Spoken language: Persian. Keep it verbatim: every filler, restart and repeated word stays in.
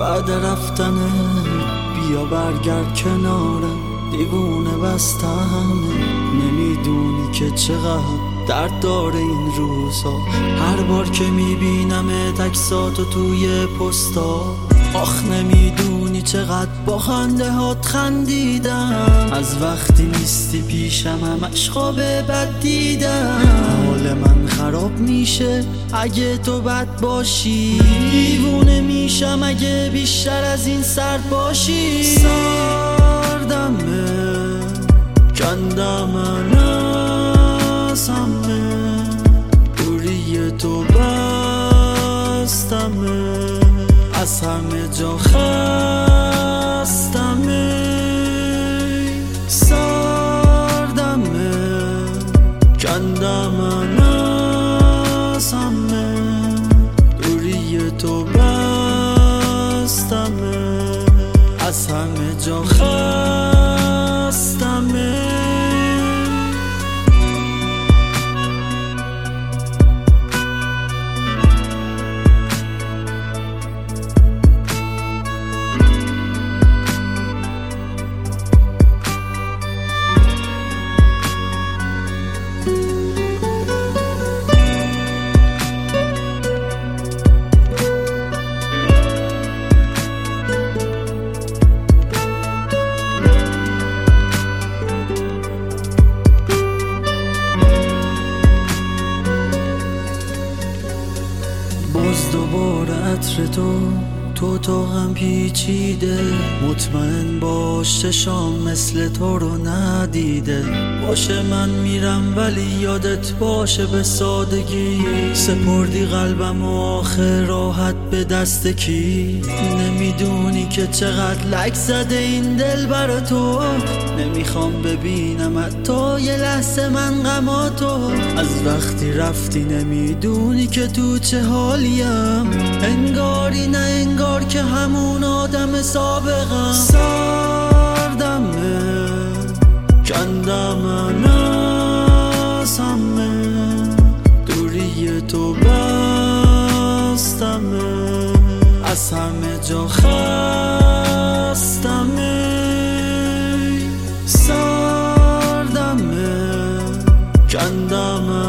بعد رفتنه بیا برگرد کنارم، دیوونه بستم. نمیدونی که چقدر درد داره این روزا، هر بار که میبینم عکساتو توی پستا. آخ نمیدونی چقدر با خنده هات خندیدم، از وقتی نیستی پیشم همش خواب بد دیدم. حال من خراب میشه اگه تو بد باشی، دیوونه میشم اگه بیشتر از این سرد باشی. سردمه کندم نفسمه، دوری تو بستمه، از همه جا خستمه. سردمه کندم نفسمه، دوری تو بستمه، از همه جا خستمه. باز دوباره عطر تو تو تا هم پیچیده، مطمئن باش چشام مثل تو رو ندیده. باشه من میرم ولی یادت باشه به سادگی، سپردی قلبم و آخر راحت به دست کی. نمیدونی که چقدر لک زده این دل برا تو، نمیخوام ببینم حتی یه لحظه من غماتو. از وقتی رفتی نمیدونی که تو چه حالیم، انگاری نه انگار که همون آدم سابقم. سردمه کندم نفسمه، دوری تو بستمه، از همه جا خستمه. سردمه کندم